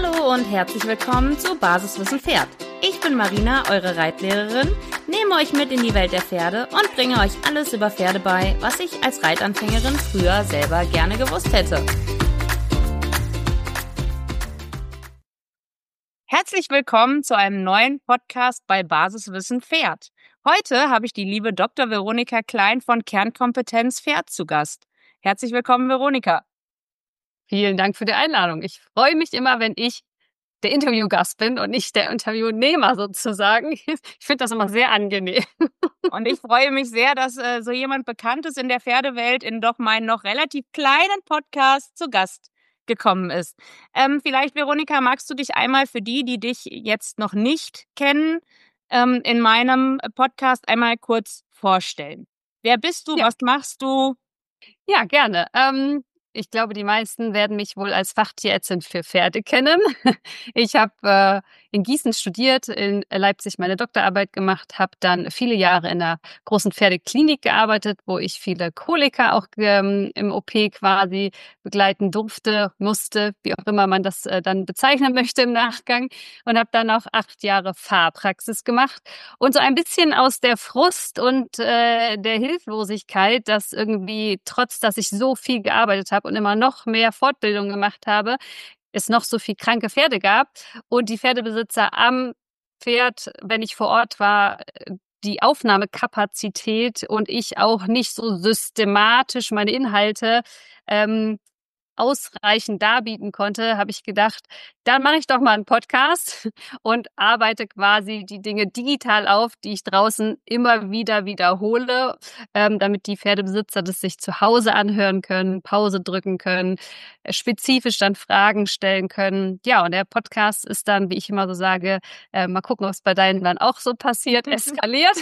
Hallo und herzlich willkommen zu Basiswissen Pferd. Ich bin Marina, eure Reitlehrerin, nehme euch mit in die Welt der Pferde und bringe euch alles über Pferde bei, was ich als Reitanfängerin früher selber gerne gewusst hätte. Herzlich willkommen zu einem neuen Podcast bei Basiswissen Pferd. Heute habe ich die liebe Dr. Veronika Klein von Kernkompetenz Pferd zu Gast. Herzlich willkommen, Veronika. Vielen Dank für die Einladung. Ich freue mich immer, wenn ich der Interviewgast bin und nicht der Interviewnehmer sozusagen. Ich finde das immer sehr angenehm. Und ich freue mich sehr, dass so jemand Bekanntes in der Pferdewelt in doch meinen noch relativ kleinen Podcast zu Gast gekommen ist. Vielleicht, Veronika, magst du dich einmal für die dich jetzt noch nicht kennen, in meinem Podcast einmal kurz vorstellen? Wer bist du? Ja. Was machst du? Ja, gerne. Ich glaube, die meisten werden mich wohl als Fachtierärztin für Pferde kennen. Ich habe in Gießen studiert, in Leipzig meine Doktorarbeit gemacht, habe dann viele Jahre in einer großen Pferdeklinik gearbeitet, wo ich viele Koliker auch im OP quasi begleiten durfte, musste, wie auch immer man das dann bezeichnen möchte im Nachgang. Und habe dann auch 8 Jahre Fahrpraxis gemacht. Und so ein bisschen aus der Frust und der Hilflosigkeit, dass irgendwie, trotz dass ich so viel gearbeitet habe und immer noch mehr Fortbildung gemacht habe, es noch so viel kranke Pferde gab und die Pferdebesitzer am Pferd, wenn ich vor Ort war, die Aufnahmekapazität und ich auch nicht so systematisch meine Inhalte ausreichend darbieten konnte, habe ich gedacht, dann mache ich doch mal einen Podcast und arbeite quasi die Dinge digital auf, die ich draußen immer wieder wiederhole, damit die Pferdebesitzer das sich zu Hause anhören können, Pause drücken können, spezifisch dann Fragen stellen können. Ja, und der Podcast ist dann, wie ich immer so sage, mal gucken, ob es bei deinen dann auch so passiert, eskaliert.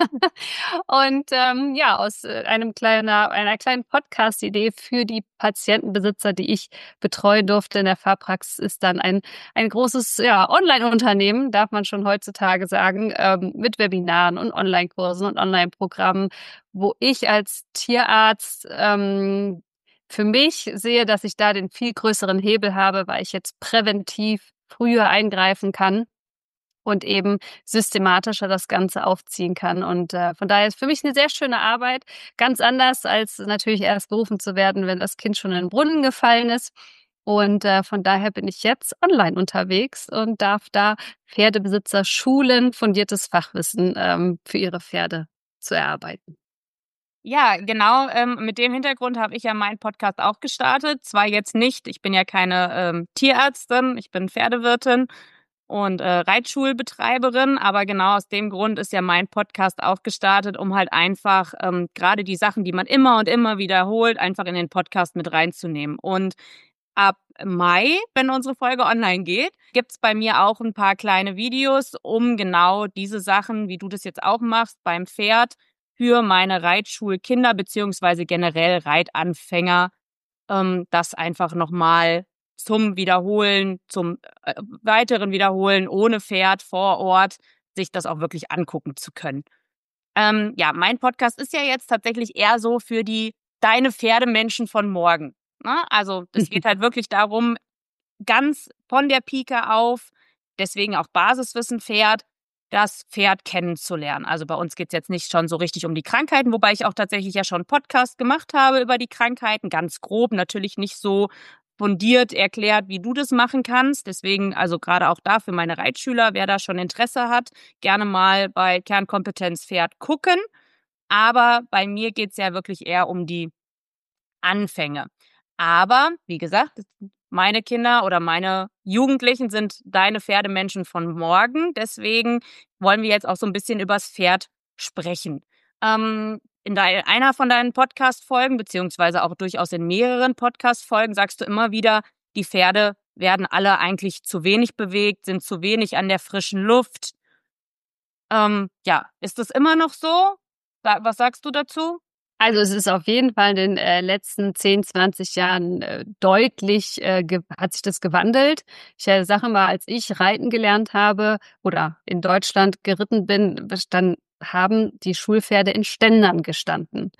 Und aus einer kleinen Podcast-Idee für die Patientenbesitzer, die ich betreuen durfte in der Fahrpraxis, ist dann ein großes Online-Unternehmen, darf man schon heutzutage sagen, mit Webinaren und Online-Kursen und Online-Programmen, wo ich als Tierarzt für mich sehe, dass ich da den viel größeren Hebel habe, weil ich jetzt präventiv früher eingreifen kann und eben systematischer das Ganze aufziehen kann. Und von daher ist für mich eine sehr schöne Arbeit, ganz anders als natürlich erst berufen zu werden, wenn das Kind schon in den Brunnen gefallen ist. Und von daher bin ich jetzt online unterwegs und darf da Pferdebesitzer schulen, fundiertes Fachwissen für ihre Pferde zu erarbeiten. Ja, genau, mit dem Hintergrund habe ich ja meinen Podcast auch gestartet. Zwar jetzt nicht, ich bin ja keine Tierärztin, ich bin Pferdewirtin und Reitschulbetreiberin, aber genau aus dem Grund ist ja mein Podcast auch gestartet, um halt einfach gerade die Sachen, die man immer und immer wiederholt, einfach in den Podcast mit reinzunehmen. Und ab Mai, wenn unsere Folge online geht, gibt's bei mir auch ein paar kleine Videos, um genau diese Sachen, wie du das jetzt auch machst, beim Pferd für meine Reitschulkinder beziehungsweise generell Reitanfänger, das einfach nochmal zum Wiederholen, zum weiteren Wiederholen ohne Pferd vor Ort, sich das auch wirklich angucken zu können. Mein Podcast ist ja jetzt tatsächlich eher so für die deine Pferdemenschen von morgen. Ne? Also es geht halt wirklich darum, ganz von der Pike auf, deswegen auch Basiswissen Pferd, das Pferd kennenzulernen. Also bei uns geht's jetzt nicht schon so richtig um die Krankheiten, wobei ich auch tatsächlich ja schon einen Podcast gemacht habe über die Krankheiten, ganz grob, natürlich nicht so fundiert erklärt, wie du das machen kannst. Deswegen, also gerade auch da für meine Reitschüler, wer da schon Interesse hat, gerne mal bei Kernkompetenz Pferd gucken. Aber bei mir geht's ja wirklich eher um die Anfänge. Aber, wie gesagt, meine Kinder oder meine Jugendlichen sind deine Pferdemenschen von morgen. Deswegen wollen wir jetzt auch so ein bisschen übers Pferd sprechen. In einer von deinen Podcast-Folgen, beziehungsweise auch durchaus in mehreren Podcast-Folgen, sagst du immer wieder, die Pferde werden alle eigentlich zu wenig bewegt, sind zu wenig an der frischen Luft. Ist das immer noch so? Was sagst du dazu? Also es ist auf jeden Fall in den letzten 10, 20 Jahren deutlich hat sich das gewandelt. Ich sage mal, als ich reiten gelernt habe oder in Deutschland geritten bin, dann haben die Schulpferde in Ständern gestanden.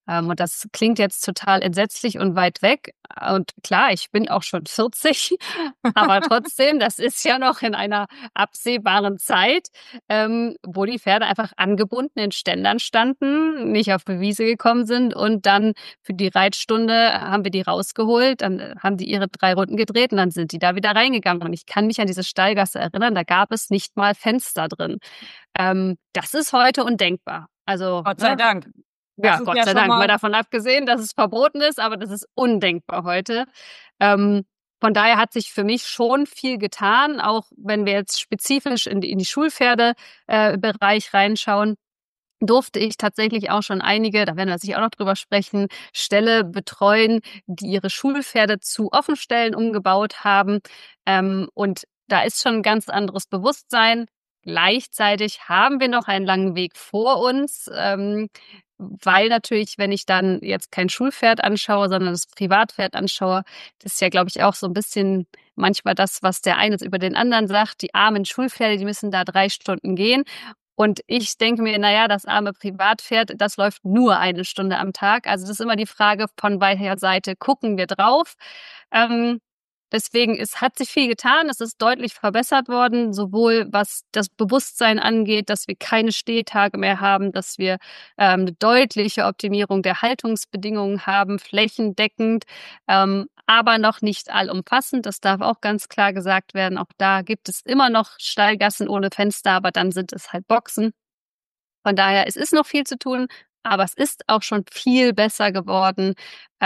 Und das klingt jetzt total entsetzlich und weit weg. Und klar, ich bin auch schon 40, aber trotzdem, das ist ja noch in einer absehbaren Zeit, wo die Pferde einfach angebunden in Ständern standen, nicht auf die Wiese gekommen sind und dann für die Reitstunde haben wir die rausgeholt, dann haben die ihre 3 Runden gedreht und dann sind die da wieder reingegangen. Und ich kann mich an diese Stallgasse erinnern, da gab es nicht mal Fenster drin. Das ist heute undenkbar. Also, Gott sei Dank. Ja, Gott sei Dank. Mal davon abgesehen, dass es verboten ist, aber das ist undenkbar heute. Von daher hat sich für mich schon viel getan, auch wenn wir jetzt spezifisch in die Schulpferdebereich reinschauen. Durfte ich tatsächlich auch schon einige, da werden wir sicher auch noch drüber sprechen, Ställe betreuen, die ihre Schulpferde zu Offenstellen umgebaut haben. Und da ist schon ein ganz anderes Bewusstsein. Gleichzeitig haben wir noch einen langen Weg vor uns, weil natürlich, wenn ich dann jetzt kein Schulpferd anschaue, sondern das Privatpferd anschaue, das ist ja, glaube ich, auch so ein bisschen manchmal das, was der eine über den anderen sagt. Die armen Schulpferde, die müssen da 3 Stunden gehen. Und ich denke mir, naja, das arme Privatpferd, das läuft nur 1 Stunde am Tag. Also das ist immer die Frage, von welcher Seite gucken wir drauf. Deswegen, es hat sich viel getan, es ist deutlich verbessert worden, sowohl was das Bewusstsein angeht, dass wir keine Stehtage mehr haben, dass wir eine deutliche Optimierung der Haltungsbedingungen haben, flächendeckend, aber noch nicht allumfassend. Das darf auch ganz klar gesagt werden. Auch da gibt es immer noch Stallgassen ohne Fenster, aber dann sind es halt Boxen. Von daher, es ist noch viel zu tun, aber es ist auch schon viel besser geworden,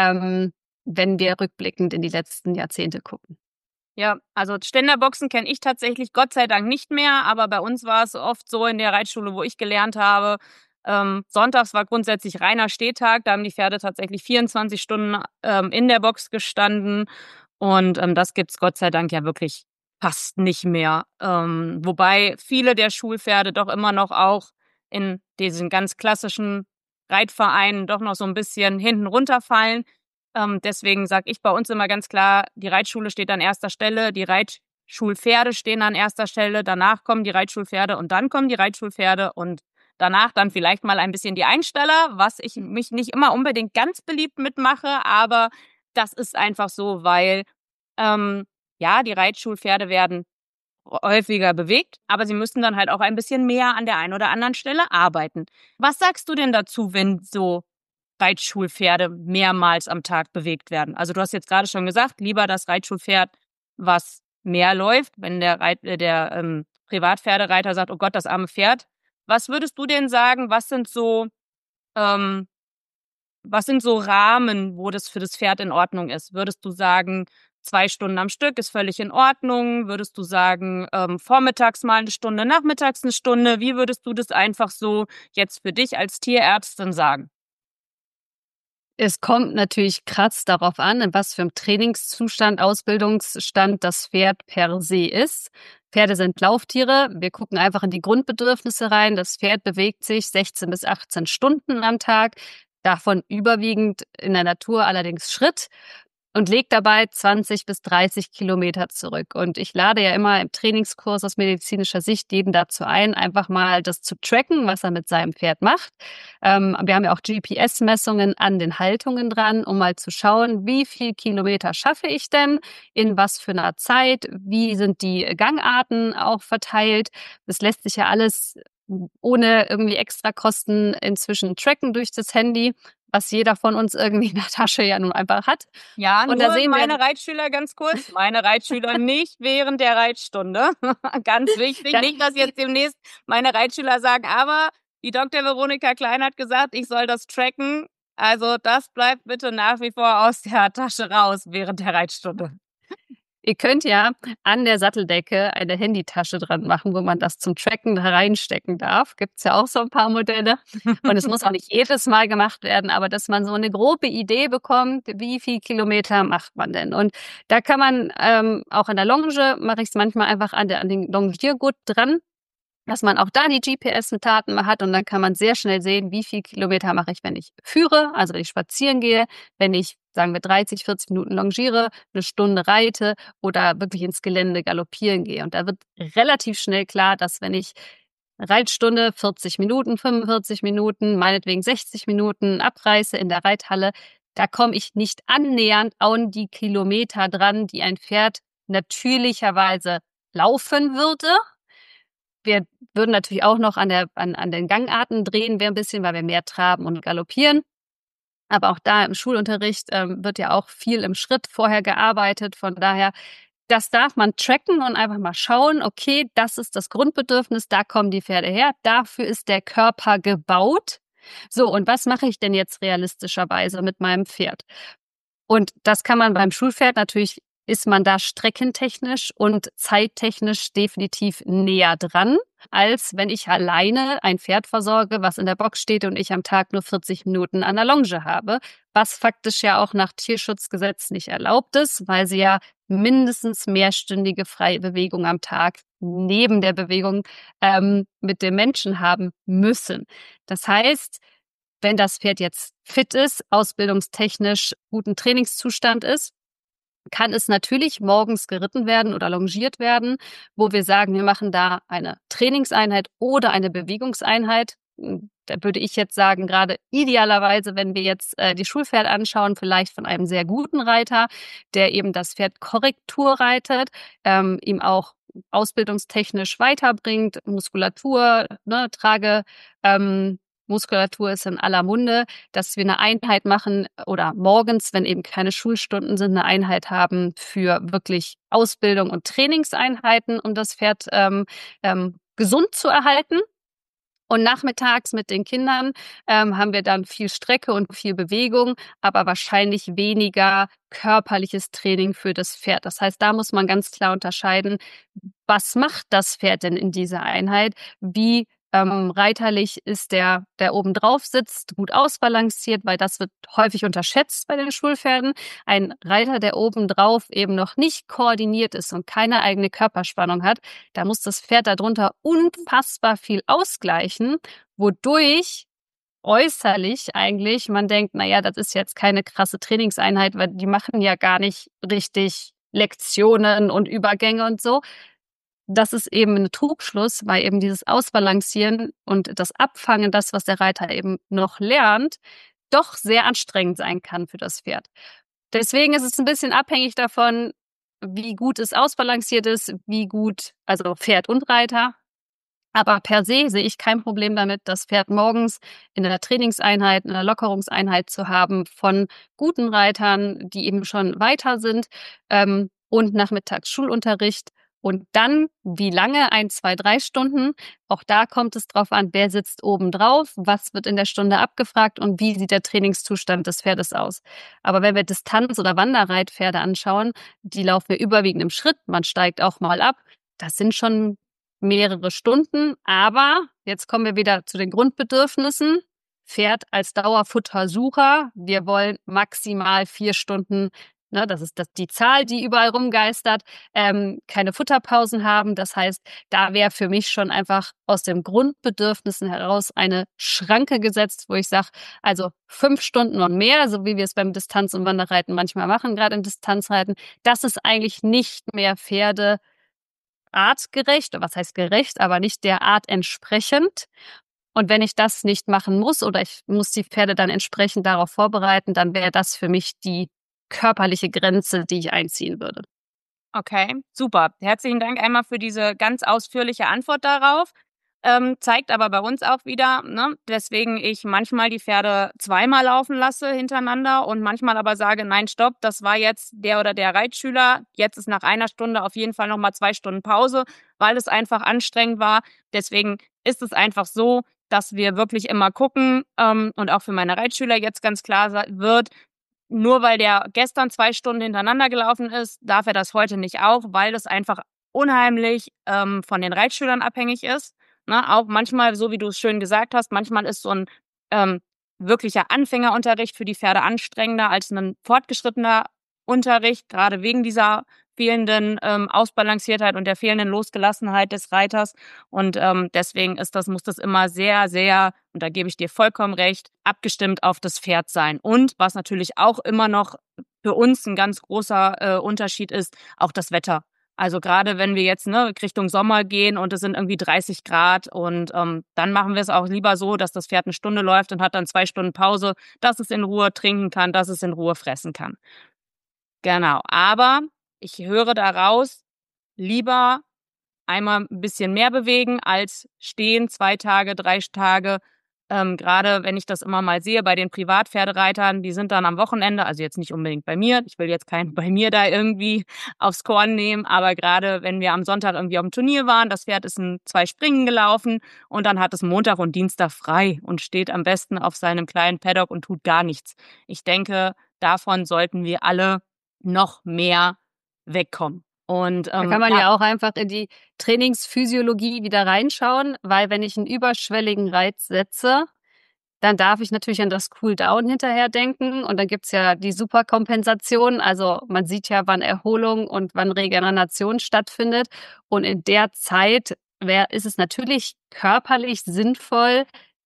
wenn wir rückblickend in die letzten Jahrzehnte gucken. Ja, also Ständerboxen kenne ich tatsächlich Gott sei Dank nicht mehr, aber bei uns war es oft so in der Reitschule, wo ich gelernt habe, sonntags war grundsätzlich reiner Stehtag, da haben die Pferde tatsächlich 24 Stunden in der Box gestanden und das gibt's Gott sei Dank ja wirklich fast nicht mehr. Wobei viele der Schulpferde doch immer noch auch in diesen ganz klassischen Reitvereinen doch noch so ein bisschen hinten runterfallen. Deswegen sage ich bei uns immer ganz klar, die Reitschule steht an erster Stelle, die Reitschulpferde stehen an erster Stelle, danach kommen die Reitschulpferde und dann kommen die Reitschulpferde und danach dann vielleicht mal ein bisschen die Einsteller, was ich mich nicht immer unbedingt ganz beliebt mitmache, aber das ist einfach so, weil ja, die Reitschulpferde werden häufiger bewegt, aber sie müssen dann halt auch ein bisschen mehr an der einen oder anderen Stelle arbeiten. Was sagst du denn dazu, wenn so Reitschulpferde mehrmals am Tag bewegt werden? Also du hast jetzt gerade schon gesagt, lieber das Reitschulpferd, was mehr läuft, wenn der Privatpferdereiter sagt, oh Gott, das arme Pferd. Was würdest du denn sagen, was sind so Rahmen, wo das für das Pferd in Ordnung ist? Würdest du sagen, 2 Stunden am Stück ist völlig in Ordnung? Würdest du sagen, vormittags mal 1 Stunde, nachmittags 1 Stunde? Wie würdest du das einfach so jetzt für dich als Tierärztin sagen? Es kommt natürlich krass darauf an, in was für einem Trainingszustand, Ausbildungsstand das Pferd per se ist. Pferde sind Lauftiere. Wir gucken einfach in die Grundbedürfnisse rein. Das Pferd bewegt sich 16 bis 18 Stunden am Tag, davon überwiegend in der Natur allerdings Schritt und legt dabei 20 bis 30 Kilometer zurück. Und ich lade ja immer im Trainingskurs aus medizinischer Sicht jeden dazu ein, einfach mal das zu tracken, was er mit seinem Pferd macht. Wir haben ja auch GPS-Messungen an den Haltungen dran, um mal zu schauen, wie viel Kilometer schaffe ich denn, in was für einer Zeit, wie sind die Gangarten auch verteilt. Das lässt sich ja alles ohne irgendwie extra Kosten inzwischen tracken durch das Handy, was jeder von uns irgendwie in der Tasche ja nun einfach hat. Ja, und nur da sehen meine Reitschüler ganz kurz. Meine Reitschüler nicht während der Reitstunde. Ganz wichtig. Nicht, dass jetzt demnächst meine Reitschüler sagen, aber die Dr. Veronika Klein hat gesagt, ich soll das tracken. Also das bleibt bitte nach wie vor aus der Tasche raus während der Reitstunde. Ihr könnt ja an der Satteldecke eine Handytasche dran machen, wo man das zum Tracken da reinstecken darf. Gibt's ja auch so ein paar Modelle. Und es muss auch nicht jedes Mal gemacht werden, aber dass man so eine grobe Idee bekommt, wie viel Kilometer macht man denn? Und da kann man auch an der Longe, mache ich es manchmal einfach an den Longiergurt dran, dass man auch da die GPS-Daten hat und dann kann man sehr schnell sehen, wie viel Kilometer mache ich, wenn ich führe, also wenn ich spazieren gehe, wenn ich, sagen wir, 30, 40 Minuten longiere, 1 Stunde reite oder wirklich ins Gelände galoppieren gehe. Und da wird relativ schnell klar, dass wenn ich Reitstunde 40 Minuten, 45 Minuten, meinetwegen 60 Minuten Abreise in der Reithalle. Da komme ich nicht annähernd an die Kilometer dran, die ein Pferd natürlicherweise laufen würde. Wir würden natürlich auch noch an den Gangarten drehen, ein bisschen, weil wir mehr traben und galoppieren. Aber auch da im Schulunterricht wird ja auch viel im Schritt vorher gearbeitet. Von daher, das darf man tracken und einfach mal schauen, okay, das ist das Grundbedürfnis, da kommen die Pferde her, dafür ist der Körper gebaut. So, und was mache ich denn jetzt realistischerweise mit meinem Pferd? Und das kann man beim Schulpferd natürlich, ist man da streckentechnisch und zeittechnisch definitiv näher dran, als wenn ich alleine ein Pferd versorge, was in der Box steht und ich am Tag nur 40 Minuten an der Longe habe, was faktisch ja auch nach Tierschutzgesetz nicht erlaubt ist, weil sie ja mindestens mehrstündige freie Bewegung am Tag neben der Bewegung mit dem Menschen haben müssen. Das heißt, wenn das Pferd jetzt fit ist, ausbildungstechnisch guten Trainingszustand ist, kann es natürlich morgens geritten werden oder longiert werden, wo wir sagen, wir machen da eine Trainingseinheit oder eine Bewegungseinheit. Da würde ich jetzt sagen, gerade idealerweise, wenn wir jetzt die Schulpferde anschauen, vielleicht von einem sehr guten Reiter, der eben das Pferd Korrektur reitet, ihm auch ausbildungstechnisch weiterbringt, Muskulatur, ne, Muskulatur ist in aller Munde, dass wir eine Einheit machen oder morgens, wenn eben keine Schulstunden sind, eine Einheit haben für wirklich Ausbildung und Trainingseinheiten, um das Pferd gesund zu erhalten. Und nachmittags mit den Kindern haben wir dann viel Strecke und viel Bewegung, aber wahrscheinlich weniger körperliches Training für das Pferd. Das heißt, da muss man ganz klar unterscheiden, was macht das Pferd denn in dieser Einheit? Wie reiterlich ist der oben drauf sitzt, gut ausbalanciert, weil das wird häufig unterschätzt bei den Schulpferden. Ein Reiter, der oben drauf eben noch nicht koordiniert ist und keine eigene Körperspannung hat, da muss das Pferd darunter unfassbar viel ausgleichen, wodurch äußerlich eigentlich man denkt, naja, das ist jetzt keine krasse Trainingseinheit, weil die machen ja gar nicht richtig Lektionen und Übergänge und so. Das ist eben ein Trugschluss, weil eben dieses Ausbalancieren und das Abfangen, das, was der Reiter eben noch lernt, doch sehr anstrengend sein kann für das Pferd. Deswegen ist es ein bisschen abhängig davon, wie gut es ausbalanciert ist, wie gut, also Pferd und Reiter. Aber per se sehe ich kein Problem damit, das Pferd morgens in einer Trainingseinheit, in einer Lockerungseinheit zu haben von guten Reitern, die eben schon weiter sind, und nachmittags Schulunterricht. Und dann, wie lange? 1, 2, 3 Stunden. Auch da kommt es drauf an, wer sitzt oben drauf, was wird in der Stunde abgefragt und wie sieht der Trainingszustand des Pferdes aus. Aber wenn wir Distanz- oder Wanderreitpferde anschauen, die laufen wir überwiegend im Schritt, man steigt auch mal ab. Das sind schon mehrere Stunden, aber jetzt kommen wir wieder zu den Grundbedürfnissen. Pferd als Dauerfuttersucher. Wir wollen maximal 4 Stunden, ne, das ist die Zahl, die überall rumgeistert, keine Futterpausen haben. Das heißt, da wäre für mich schon einfach aus den Grundbedürfnissen heraus eine Schranke gesetzt, wo ich sage, also 5 Stunden und mehr, so wie wir es beim Distanz- und Wanderreiten manchmal machen, gerade im Distanzreiten, das ist eigentlich nicht mehr Pferde artgerecht, was heißt gerecht, aber nicht der Art entsprechend. Und wenn ich das nicht machen muss oder ich muss die Pferde dann entsprechend darauf vorbereiten, dann wäre das für mich die körperliche Grenze, die ich einziehen würde. Okay, super. Herzlichen Dank einmal für diese ganz ausführliche Antwort darauf. Zeigt aber bei uns auch wieder, ne, weswegen ich manchmal die Pferde zweimal laufen lasse hintereinander und manchmal aber sage, nein, stopp, das war jetzt der oder der Reitschüler. Jetzt ist nach einer Stunde auf jeden Fall nochmal 2 Stunden Pause, weil es einfach anstrengend war. Deswegen ist es einfach so, dass wir wirklich immer gucken und auch für meine Reitschüler jetzt ganz klar wird, nur weil der gestern 2 Stunden hintereinander gelaufen ist, darf er das heute nicht auch, weil das einfach unheimlich von den Reitschülern abhängig ist. Ne? Auch manchmal, so wie du es schön gesagt hast, manchmal ist so ein wirklicher Anfängerunterricht für die Pferde anstrengender als ein fortgeschrittener Unterricht, gerade wegen dieser fehlenden Ausbalanciertheit und der fehlenden Losgelassenheit des Reiters. Und deswegen muss das immer sehr, sehr, und da gebe ich dir vollkommen recht, abgestimmt auf das Pferd sein. Und was natürlich auch immer noch für uns ein ganz großer Unterschied ist, auch das Wetter. Also gerade wenn wir jetzt Richtung Sommer gehen und es sind irgendwie 30 Grad und dann machen wir es auch lieber so, dass das Pferd eine Stunde läuft und hat dann 2 Stunden Pause, dass es in Ruhe trinken kann, dass es in Ruhe fressen kann. Genau, aber ich höre daraus, lieber einmal ein bisschen mehr bewegen als stehen 2 Tage, 3 Tage. Gerade wenn ich das immer mal sehe bei den Privatpferdereitern, die sind dann am Wochenende, also jetzt nicht unbedingt bei mir, ich will jetzt keinen bei mir da irgendwie aufs Korn nehmen, aber gerade wenn wir am Sonntag irgendwie auf dem Turnier waren, das Pferd ist in 2 Springen gelaufen und dann hat es Montag und Dienstag frei und steht am besten auf seinem kleinen Paddock und tut gar nichts. Ich denke, davon sollten wir alle noch mehr wegkommen. Und Da kann man ja, ja auch einfach in die Trainingsphysiologie wieder reinschauen, weil wenn ich einen überschwelligen Reiz setze, dann darf ich natürlich an das Cooldown hinterher denken. Und dann gibt's ja die Superkompensation. Also man sieht ja, wann Erholung und wann Regeneration stattfindet. Und in der Zeit ist es natürlich körperlich sinnvoll,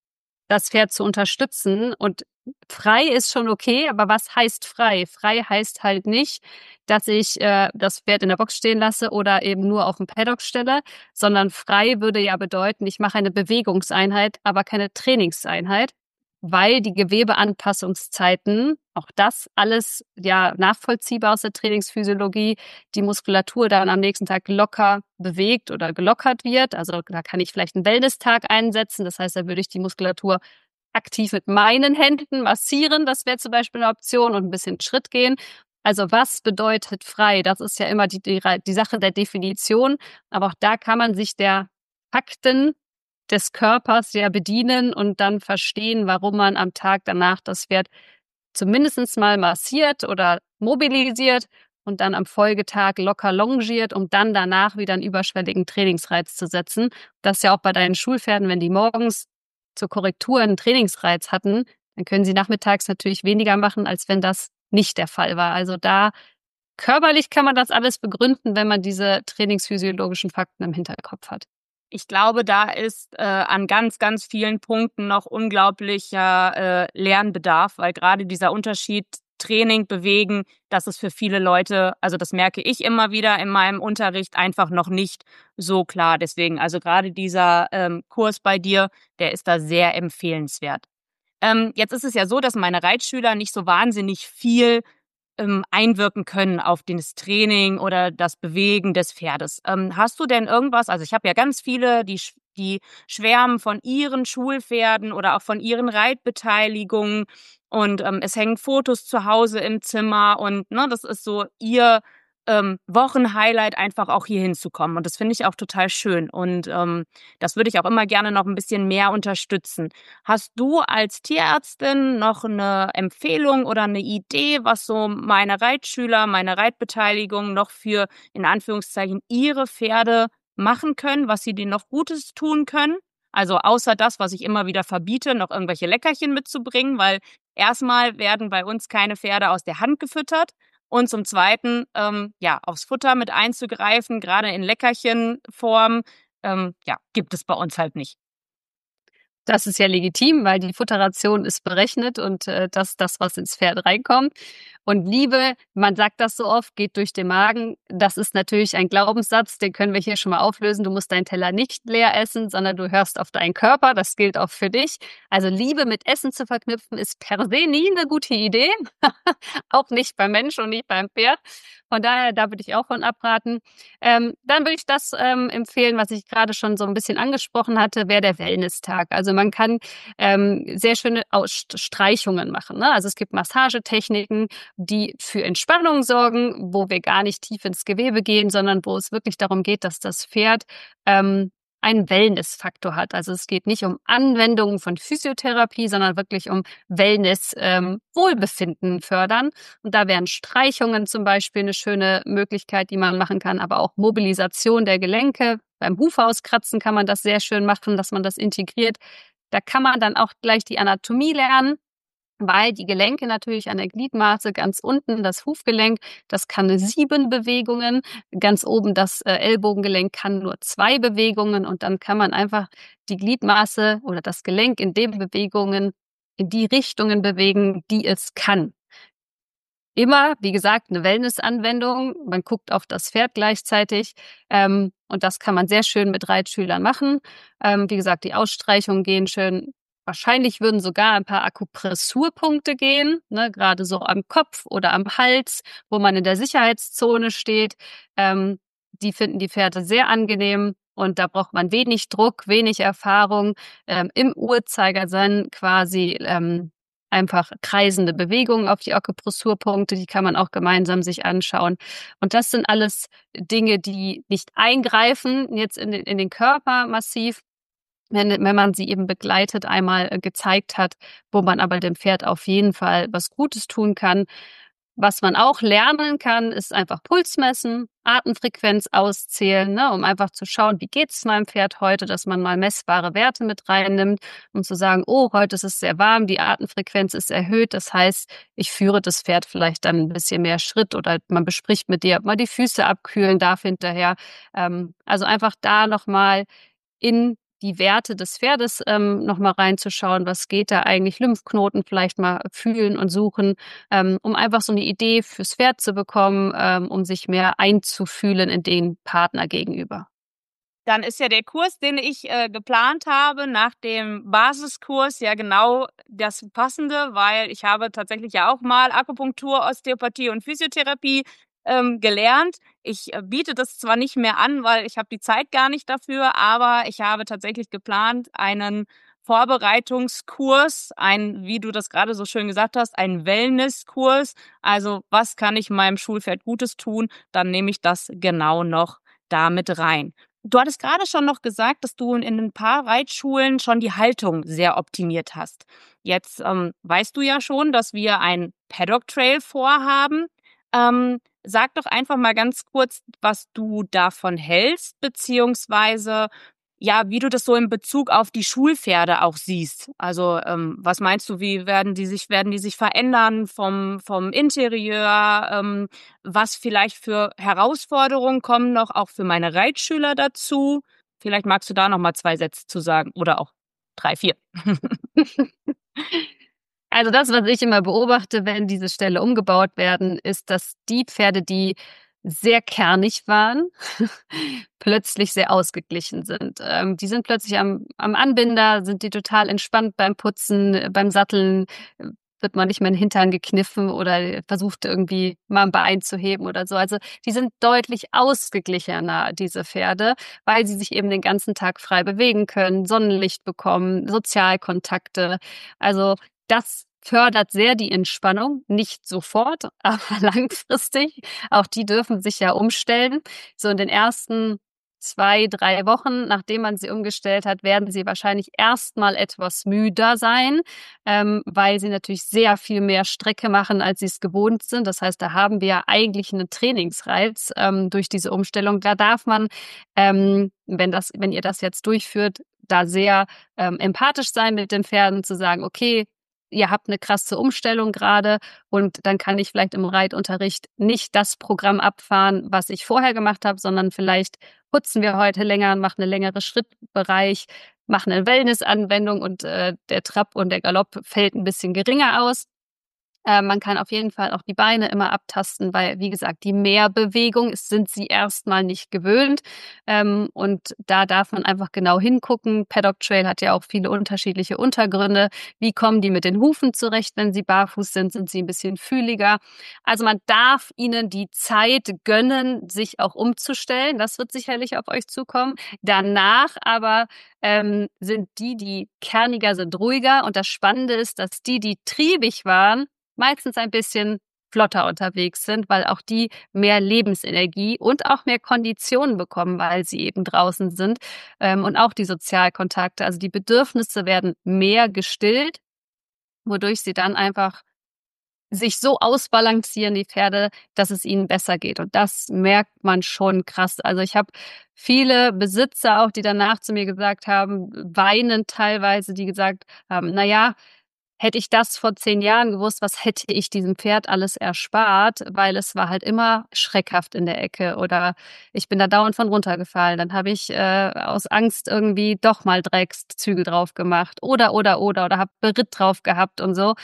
das Pferd zu unterstützen. Und frei ist schon okay, aber was heißt frei? Frei heißt halt nicht, dass ich das Pferd in der Box stehen lasse oder eben nur auf dem Paddock stelle, sondern frei würde ja bedeuten, ich mache eine Bewegungseinheit, aber keine Trainingseinheit, weil die Gewebeanpassungszeiten, auch das alles ja nachvollziehbar aus der Trainingsphysiologie, die Muskulatur dann am nächsten Tag locker bewegt oder gelockert wird. Also da kann ich vielleicht einen Wellness-Tag einsetzen. Das heißt, da würde ich die Muskulatur aktiv mit meinen Händen massieren. Das wäre zum Beispiel eine Option und ein bisschen Schritt gehen. Also was bedeutet frei? Das ist ja immer die Sache der Definition. Aber auch da kann man sich der Fakten des Körpers ja bedienen und dann verstehen, warum man am Tag danach das Pferd zumindest mal massiert oder mobilisiert und dann am Folgetag locker longiert, um dann danach wieder einen überschwelligen Trainingsreiz zu setzen. Das ist ja auch bei deinen Schulpferden, wenn die morgens zur Korrektur einen Trainingsreiz hatten, dann können sie nachmittags natürlich weniger machen, als wenn das nicht der Fall war. Also da körperlich kann man das alles begründen, wenn man diese trainingsphysiologischen Fakten im Hinterkopf hat. ich glaube, da ist an ganz, ganz vielen Punkten noch unglaublicher Lernbedarf, weil gerade dieser Unterschied Training, Bewegen, das ist für viele Leute, also das merke ich immer wieder in meinem Unterricht, einfach noch nicht so klar. Deswegen, also gerade dieser Kurs bei dir, der ist da sehr empfehlenswert. Jetzt ist es ja so, dass meine Reitschüler nicht so wahnsinnig viel einwirken können auf das Training oder das Bewegen des Pferdes. Hast du denn irgendwas, also ich habe ja ganz viele, die schwärmen von ihren Schulpferden oder auch von ihren Reitbeteiligungen und es hängen Fotos zu Hause im Zimmer und das ist so ihr Wochenhighlight, einfach auch hier hinzukommen. Und das finde ich auch total schön. Und das würde ich auch immer gerne noch ein bisschen mehr unterstützen. Hast du als Tierärztin noch eine Empfehlung oder eine Idee, was so meine Reitschüler, meine Reitbeteiligung noch für, in Anführungszeichen, ihre Pferde machen können, was sie denen noch Gutes tun können? Also außer das, was ich immer wieder verbiete, noch irgendwelche Leckerchen mitzubringen, weil erstmal werden bei uns keine Pferde aus der Hand gefüttert. Und zum Zweiten, ja, aufs Futter mit einzugreifen, gerade in Leckerchenform, ja, gibt es bei uns halt nicht. Das ist ja legitim, weil die Futterration ist berechnet und das, was ins Pferd reinkommt. Und Liebe, man sagt das so oft, geht durch den Magen. Das ist natürlich ein Glaubenssatz, den können wir hier schon mal auflösen. Du musst deinen Teller nicht leer essen, sondern du hörst auf deinen Körper. Das gilt auch für dich. Also Liebe mit Essen zu verknüpfen, ist per se nie eine gute Idee. Auch nicht beim Mensch und nicht beim Pferd. Von daher, da würde ich auch von abraten. Dann würde ich das empfehlen, was ich gerade schon so ein bisschen angesprochen hatte, wäre der Wellness-Tag. Also man kann sehr schöne Streichungen machen. Ne? Also es gibt Massagetechniken, die für Entspannung sorgen, wo wir gar nicht tief ins Gewebe gehen, sondern wo es wirklich darum geht, dass das Pferd einen Wellness-Faktor hat. Also es geht nicht um Anwendungen von Physiotherapie, sondern wirklich um Wellness, Wohlbefinden fördern. Und da wären Streichungen zum Beispiel eine schöne Möglichkeit, die man machen kann, aber auch Mobilisation der Gelenke. Beim Hufhauskratzen kann man das sehr schön machen, dass man das integriert. Da kann man dann auch gleich die Anatomie lernen, weil die Gelenke natürlich an der Gliedmaße ganz unten, das Hufgelenk, das kann 7 Bewegungen, ganz oben das Ellbogengelenk kann nur 2 Bewegungen und dann kann man einfach die Gliedmaße oder das Gelenk in den Bewegungen, in die Richtungen bewegen, die es kann. immer, wie gesagt, eine Wellness-Anwendung. Man guckt auf das Pferd gleichzeitig. Und das kann man sehr schön mit Reitschülern machen. Wie gesagt, die Ausstreichungen gehen schön. Wahrscheinlich würden sogar ein paar Akupressurpunkte gehen, ne, gerade so am Kopf oder am Hals, wo man in der Sicherheitszone steht. Die finden die Pferde sehr angenehm. Und da braucht man wenig Druck, wenig Erfahrung. Im Uhrzeigersinn quasi einfach kreisende Bewegungen auf die Akupressurpunkte, die kann man auch gemeinsam sich anschauen. Und das sind alles Dinge, die nicht eingreifen jetzt in den Körper massiv, wenn man sie eben begleitet, einmal gezeigt hat, wo man aber dem Pferd auf jeden Fall was Gutes tun kann. Was man auch lernen kann, ist einfach Puls messen, Atemfrequenz auszählen, ne, um einfach zu schauen, wie geht's meinem Pferd heute, dass man mal messbare Werte mit reinnimmt, um zu sagen, oh, heute ist es sehr warm, die Atemfrequenz ist erhöht. Das heißt, ich führe das Pferd vielleicht dann ein bisschen mehr Schritt oder man bespricht mit dir, ob man die Füße abkühlen darf hinterher. Also einfach da nochmal in die Werte des Pferdes nochmal reinzuschauen, was geht da eigentlich, Lymphknoten vielleicht mal fühlen und suchen, um einfach so eine Idee fürs Pferd zu bekommen, um sich mehr einzufühlen in den Partner gegenüber. Dann ist ja der Kurs, den ich geplant habe, nach dem Basiskurs ja genau das Passende, weil ich habe tatsächlich ja auch mal Akupunktur, Osteopathie und Physiotherapie gelernt. Ich biete das zwar nicht mehr an, weil ich habe die Zeit gar nicht dafür, aber ich habe tatsächlich geplant, einen Vorbereitungskurs, wie du das gerade so schön gesagt hast, einen Wellnesskurs. Also was kann ich meinem Schulpferd Gutes tun? Dann nehme ich das genau noch da mit rein. Du hattest gerade schon noch gesagt, dass du in ein paar Reitschulen schon die Haltung sehr optimiert hast. Jetzt weißt du ja schon, dass wir ein Paddock Trail vorhaben. Sag doch einfach mal ganz kurz, was du davon hältst, beziehungsweise ja, wie du das so in Bezug auf die Schulpferde auch siehst. Also was meinst du, wie werden die sich verändern vom Interieur? Was vielleicht für Herausforderungen kommen noch auch für meine Reitschüler dazu? Vielleicht magst du da noch mal 2 Sätze zu sagen oder auch 3, 4. Also das, was ich immer beobachte, wenn diese Ställe umgebaut werden, ist, dass die Pferde, die sehr kernig waren, plötzlich sehr ausgeglichen sind. Die sind plötzlich am Anbinder, sind die total entspannt beim Putzen, beim Satteln, wird man nicht mehr in den Hintern gekniffen oder versucht irgendwie mal ein Bein zu heben oder so. Also die sind deutlich ausgeglichener, diese Pferde, weil sie sich eben den ganzen Tag frei bewegen können, Sonnenlicht bekommen, Sozialkontakte. Also das fördert sehr die Entspannung, nicht sofort, aber langfristig. Auch die dürfen sich ja umstellen. So in den ersten 2, 3 Wochen, nachdem man sie umgestellt hat, werden sie wahrscheinlich erstmal etwas müder sein, weil sie natürlich sehr viel mehr Strecke machen, als sie es gewohnt sind. Das heißt, da haben wir ja eigentlich einen Trainingsreiz durch diese Umstellung. Da darf man, wenn ihr das jetzt durchführt, da sehr empathisch sein mit den Pferden, zu sagen, okay, ihr habt eine krasse Umstellung gerade und dann kann ich vielleicht im Reitunterricht nicht das Programm abfahren, was ich vorher gemacht habe, sondern vielleicht putzen wir heute länger, machen eine längere Schrittbereich, machen eine Wellness-Anwendung und der Trab und der Galopp fällt ein bisschen geringer aus. Man kann auf jeden Fall auch die Beine immer abtasten, weil, wie gesagt, die Mehrbewegung sind sie erstmal nicht gewöhnt. Und da darf man einfach genau hingucken. Paddock Trail hat ja auch viele unterschiedliche Untergründe. Wie kommen die mit den Hufen zurecht, wenn sie barfuß sind? Sind sie ein bisschen fühliger? Also man darf ihnen die Zeit gönnen, sich auch umzustellen. Das wird sicherlich auf euch zukommen. Danach aber sind die kerniger sind, ruhiger. Und das Spannende ist, dass die triebig waren, meistens ein bisschen flotter unterwegs sind, weil auch die mehr Lebensenergie und auch mehr Konditionen bekommen, weil sie eben draußen sind. Und auch die Sozialkontakte, also die Bedürfnisse werden mehr gestillt, wodurch sie dann einfach sich so ausbalancieren, die Pferde, dass es ihnen besser geht. Und das merkt man schon krass. Also ich habe viele Besitzer auch, die danach zu mir gesagt haben, weinend teilweise, die gesagt haben, na ja, hätte ich das vor 10 Jahren gewusst, was hätte ich diesem Pferd alles erspart, weil es war halt immer schreckhaft in der Ecke oder ich bin da dauernd von runtergefallen. Dann habe ich aus Angst irgendwie doch mal Dreckszügel drauf gemacht oder habe Beritt drauf gehabt und so.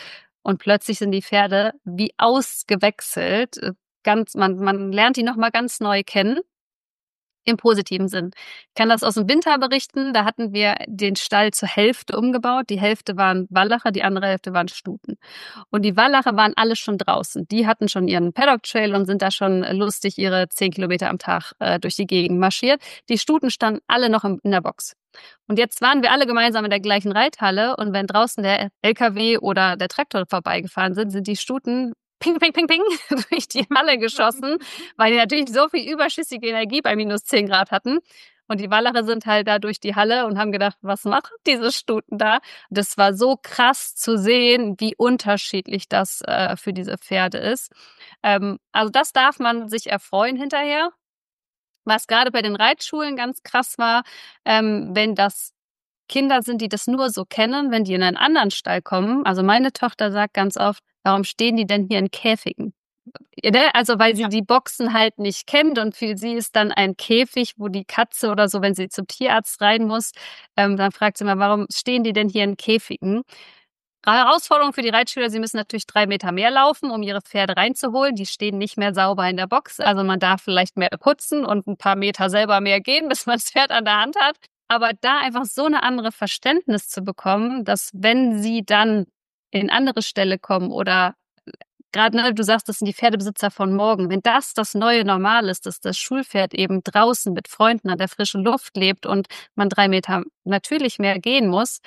und plötzlich sind die Pferde wie ausgewechselt. Man lernt die nochmal ganz neu kennen. Im positiven Sinn. Ich kann das aus dem Winter berichten. Da hatten wir den Stall zur Hälfte umgebaut. Die Hälfte waren Wallacher, die andere Hälfte waren Stuten. Und die Wallacher waren alle schon draußen. Die hatten schon ihren Paddock-Trail und sind da schon lustig ihre 10 Kilometer am Tag durch die Gegend marschiert. Die Stuten standen alle noch in der Box. Und jetzt waren wir alle gemeinsam in der gleichen Reithalle. Und wenn draußen der LKW oder der Traktor vorbeigefahren sind die Stuten ping, ping, ping, ping durch die Halle geschossen, weil die natürlich so viel überschüssige Energie bei minus 10 Grad hatten. Und die Wallacher sind halt da durch die Halle und haben gedacht, was machen diese Stuten da? Das war so krass zu sehen, wie unterschiedlich das für diese Pferde ist. Also das darf man sich erfreuen hinterher. Was gerade bei den Reitschulen ganz krass war, wenn das Kinder sind, die das nur so kennen, wenn die in einen anderen Stall kommen. Also meine Tochter sagt ganz oft, warum stehen die denn hier in Käfigen? Also weil sie die Boxen halt nicht kennt und für sie ist dann ein Käfig, wo die Katze oder so, wenn sie zum Tierarzt rein muss, dann fragt sie mal, warum stehen die denn hier in Käfigen? Herausforderung für die Reitschüler, sie müssen natürlich 3 Meter mehr laufen, um ihre Pferde reinzuholen. Die stehen nicht mehr sauber in der Box. Also man darf vielleicht mehr putzen und ein paar Meter selber mehr gehen, bis man das Pferd an der Hand hat. Aber da einfach so eine andere Verständnis zu bekommen, dass wenn sie dann in andere Ställe kommen oder gerade, ne, du sagst, das sind die Pferdebesitzer von morgen, wenn das neue Normal ist, dass das Schulpferd eben draußen mit Freunden an der frischen Luft lebt und man 3 Meter natürlich mehr gehen muss,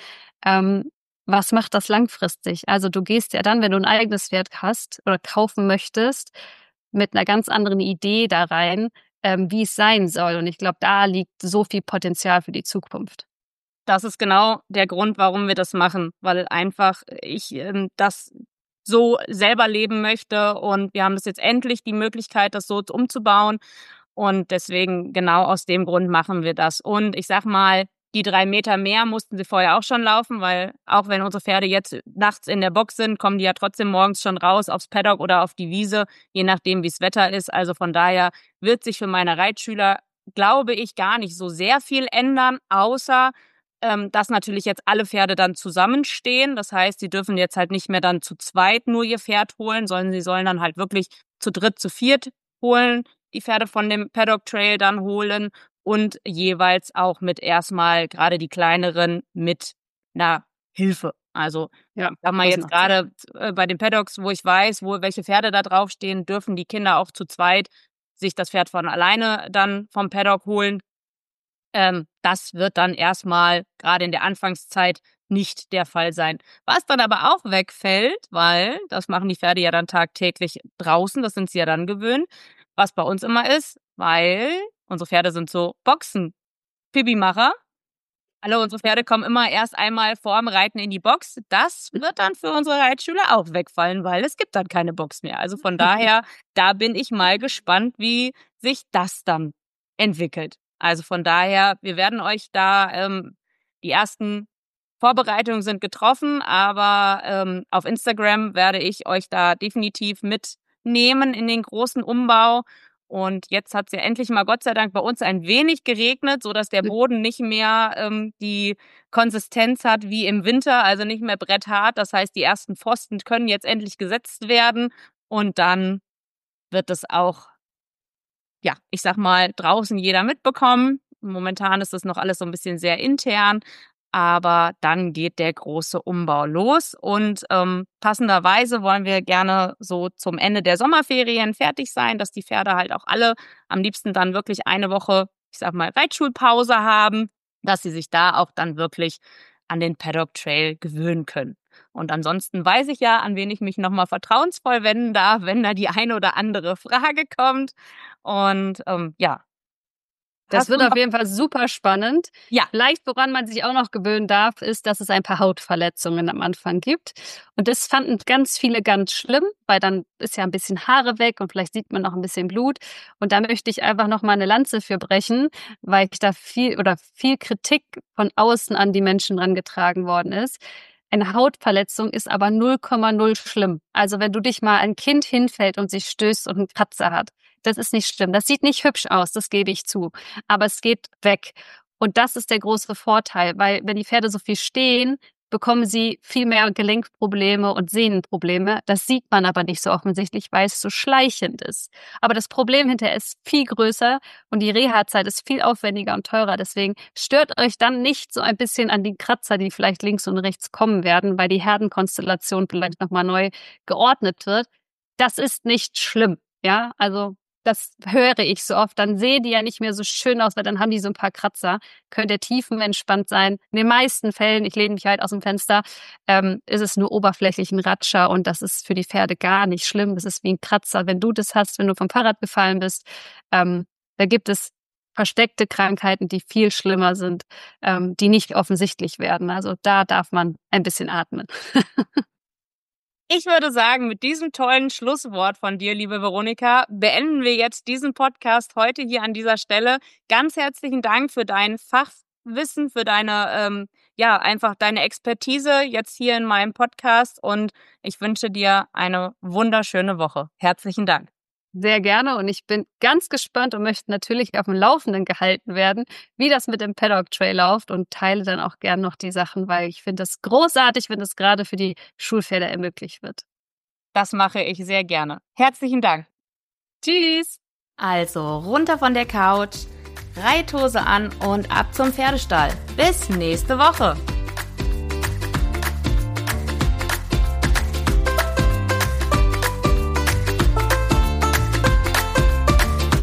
was macht das langfristig? Also du gehst ja dann, wenn du ein eigenes Pferd hast oder kaufen möchtest, mit einer ganz anderen Idee da rein, wie es sein soll. Und ich glaube, da liegt so viel Potenzial für die Zukunft. Das ist genau der Grund, warum wir das machen, weil einfach ich das so selber leben möchte und wir haben das jetzt endlich die Möglichkeit, das so umzubauen und deswegen genau aus dem Grund machen wir das. Und ich sag mal, die 3 Meter mehr mussten sie vorher auch schon laufen, weil auch wenn unsere Pferde jetzt nachts in der Box sind, kommen die ja trotzdem morgens schon raus aufs Paddock oder auf die Wiese, je nachdem, wie es Wetter ist. Also von daher wird sich für meine Reitschüler, glaube ich, gar nicht so sehr viel ändern, außer dass natürlich jetzt alle Pferde dann zusammenstehen. Das heißt, sie dürfen jetzt halt nicht mehr dann zu zweit nur ihr Pferd holen, sondern sie sollen dann halt wirklich zu dritt, zu viert holen, die Pferde von dem Paddock Trail dann holen und jeweils auch mit erstmal gerade die kleineren mit einer Hilfe. Also Ja, sag mal das jetzt macht Sinn. gerade bei den Paddocks, wo ich weiß, welche Pferde da draufstehen, dürfen die Kinder auch zu zweit sich das Pferd von alleine dann vom Paddock holen. Das wird dann erstmal gerade in der Anfangszeit nicht der Fall sein. Was dann aber auch wegfällt, weil das machen die Pferde ja dann tagtäglich draußen, das sind sie ja dann gewöhnt, was bei uns immer ist, weil unsere Pferde sind so Boxen-Pipi-Macher. Alle unsere Pferde kommen immer erst einmal vorm Reiten in die Box. Das wird dann für unsere Reitschüler auch wegfallen, weil es gibt dann keine Box mehr. Also von daher, da bin ich mal gespannt, wie sich das dann entwickelt. Also von daher, wir werden euch da, die ersten Vorbereitungen sind getroffen, aber auf Instagram werde ich euch da definitiv mitnehmen in den großen Umbau. Und jetzt hat es ja endlich mal Gott sei Dank bei uns ein wenig geregnet, so dass der Boden nicht mehr die Konsistenz hat wie im Winter, also nicht mehr bretthart. Das heißt, die ersten Pfosten können jetzt endlich gesetzt werden und dann wird es auch, ja, ich sag mal, draußen jeder mitbekommen. Momentan ist das noch alles so ein bisschen sehr intern, aber dann geht der große Umbau los und passenderweise wollen wir gerne so zum Ende der Sommerferien fertig sein, dass die Pferde halt auch alle am liebsten dann wirklich eine Woche, ich sag mal, Reitschulpause haben, dass sie sich da auch dann wirklich an den Paddock Trail gewöhnen können. Und ansonsten weiß ich ja, an wen ich mich nochmal vertrauensvoll wenden darf, wenn da die eine oder andere Frage kommt. Und ja. Das Hast wird du auf noch? jeden Fall super spannend. Ja. Vielleicht, woran man sich auch noch gewöhnen darf, ist, dass es ein paar Hautverletzungen am Anfang gibt. Und das fanden ganz viele ganz schlimm, weil dann ist ja ein bisschen Haare weg und vielleicht sieht man noch ein bisschen Blut. Und da möchte ich einfach noch mal eine Lanze für brechen, weil ich da viel Kritik von außen an die Menschen rangetragen worden ist. Eine Hautverletzung ist aber 0,0 schlimm. Also wenn du dich mal ein Kind hinfällt und sich stößt und einen Kratzer hat, das ist nicht schlimm. Das sieht nicht hübsch aus, das gebe ich zu. Aber es geht weg. Und das ist der große Vorteil, weil wenn die Pferde so viel stehen, bekommen sie viel mehr Gelenkprobleme und Sehnenprobleme. Das sieht man aber nicht so offensichtlich, weil es so schleichend ist. Aber das Problem hinterher ist viel größer und die Reha-Zeit ist viel aufwendiger und teurer. Deswegen stört euch dann nicht so ein bisschen an die Kratzer, die vielleicht links und rechts kommen werden, weil die Herdenkonstellation vielleicht nochmal neu geordnet wird. Das ist nicht schlimm, ja, also das höre ich so oft. Dann sehen die ja nicht mehr so schön aus, weil dann haben die so ein paar Kratzer. Könnt ihr tiefenentspannt sein. In den meisten Fällen, ich lehne mich halt aus dem Fenster, ist es nur oberflächlich ein Ratscher und das ist für die Pferde gar nicht schlimm. Das ist wie ein Kratzer, wenn du das hast, wenn du vom Fahrrad gefallen bist. Da gibt es versteckte Krankheiten, die viel schlimmer sind, die nicht offensichtlich werden. Also da darf man ein bisschen atmen. Ich würde sagen, mit diesem tollen Schlusswort von dir, liebe Veronika, beenden wir jetzt diesen Podcast heute hier an dieser Stelle. Ganz herzlichen Dank für dein Fachwissen, für deine, einfach deine Expertise jetzt hier in meinem Podcast und ich wünsche dir eine wunderschöne Woche. Herzlichen Dank. Sehr gerne und ich bin ganz gespannt und möchte natürlich auf dem Laufenden gehalten werden, wie das mit dem Paddock Trail läuft und teile dann auch gern noch die Sachen, weil ich finde das großartig, wenn es gerade für die Schulpferde ermöglicht wird. Das mache ich sehr gerne. Herzlichen Dank. Tschüss! Also runter von der Couch, Reithose an und ab zum Pferdestall. Bis nächste Woche.